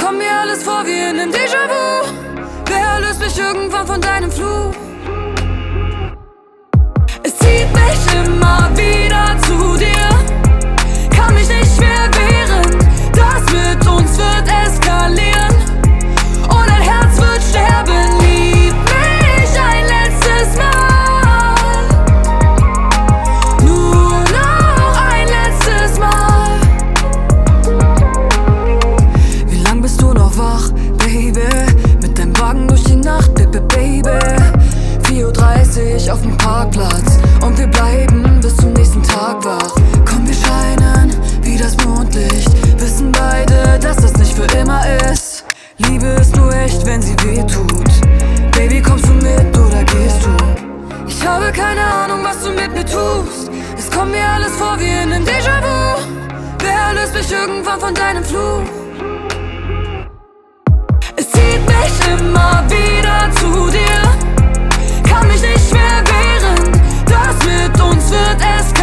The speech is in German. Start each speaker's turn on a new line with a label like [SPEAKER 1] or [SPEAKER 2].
[SPEAKER 1] kommt mir alles vor wie in einem Déjà-vu. Wer löst mich irgendwann von deinem Fluch? Es zieht mich immer wieder zu dir, kann mich nicht mehr wehren. Das mit uns wird eskalieren und dein Herz wird sterben. Lieb mich ein letztes Mal, nur noch ein letztes Mal. Wie lang bist du noch wach, Baby? Mit deinem Wagen durch die Nacht, Baby. 4:30 Uhr auf dem Parkplatz und wir bleiben bis zum nächsten Tag wach. Komm, wir scheinen wie das Mondlicht, wissen beide, dass das nicht für immer ist. Liebe ist nur echt, wenn sie weh tut. Baby, kommst du mit oder gehst du? Ich habe keine Ahnung, was du mit mir tust. Es kommt mir alles vor wie in einem Déjà-vu. Wer löst mich irgendwann von deinem Fluch? Es zieht mich immer wieder zu dir, kann mich nicht mehr wehren. Das mit uns wird eskalieren.